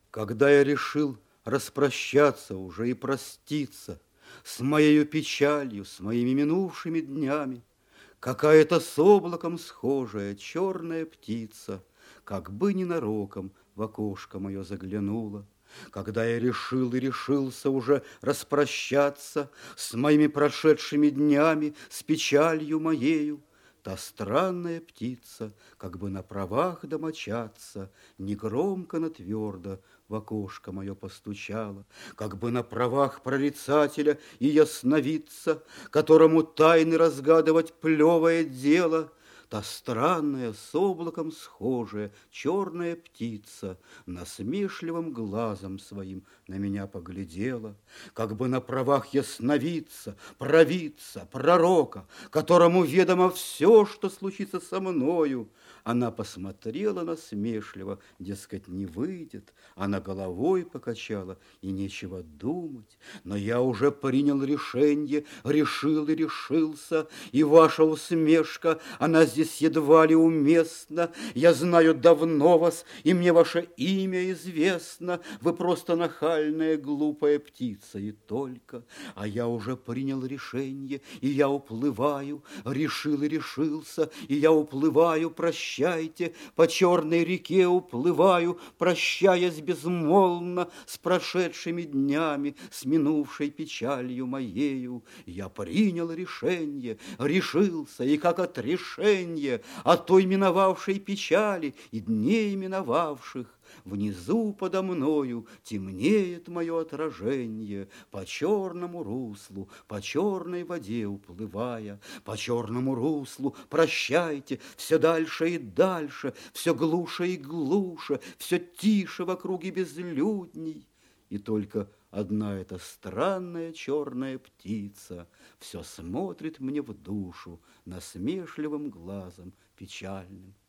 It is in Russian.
Когда я решил распрощаться уже и проститься с моею печалью, с моими минувшими днями, какая-то с облаком схожая черная птица, как бы ненароком в окошко мое заглянула. Когда я решил и решился уже распрощаться с моими прошедшими днями, с печалью моею, та странная птица, как бы на правах домочадца, негромко, но твердо в окошко мое постучала, как бы на правах прорицателя и ясновидца, которому тайны разгадывать плевое дело. Та странная, с облаком схожая, черная птица насмешливым глазом своим на меня поглядела, как бы на правах ясновидца, провидца, пророка, которому ведомо все, что случится со мною. Она посмотрела насмешливо, дескать, не выйдет. Она головой покачала, и нечего думать. Но я уже принял решение, решил и решился, и ваша усмешка, она здесь едва ли уместна. Я знаю давно вас, и мне ваше имя известно. Вы просто нахальная, глупая птица, и только. А я уже принял решение, и я уплываю, решил и решился, и я уплываю, прощайте, по черной реке уплываю, прощаясь безмолвно с прошедшими днями, с минувшей печалью моею. Я принял решение, решился, и как от решения, от той миновавшей печали и дней миновавших, внизу подо мною темнеет мое отражение, по черному руслу, по черной воде уплывая, по черному руслу, прощайте, все дальше и дальше, все глуше и глуше, все тише в округе безлюдней. И только одна эта странная черная птица все смотрит мне в душу насмешливым глазом печальным.